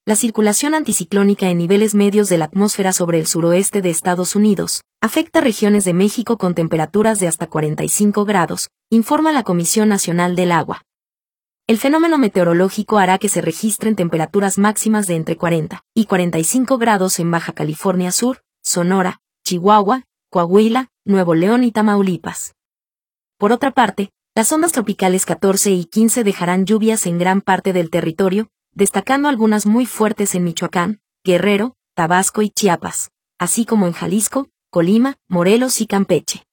la circulación anticiclónica en niveles medios de la atmósfera sobre el suroeste de Estados Unidos afecta regiones de México con temperaturas de hasta 45 grados, informa la Comisión Nacional del Agua. El fenómeno meteorológico hará que se registren temperaturas máximas de entre 40 y 45 grados en Baja California Sur, Sonora, Chihuahua, Coahuila, Nuevo León y Tamaulipas. Por otra parte, las ondas tropicales 14 y 15 dejarán lluvias en gran parte del territorio, destacando algunas muy fuertes en Michoacán, Guerrero, Tabasco y Chiapas, así como en Jalisco, Colima, Morelos y Campeche.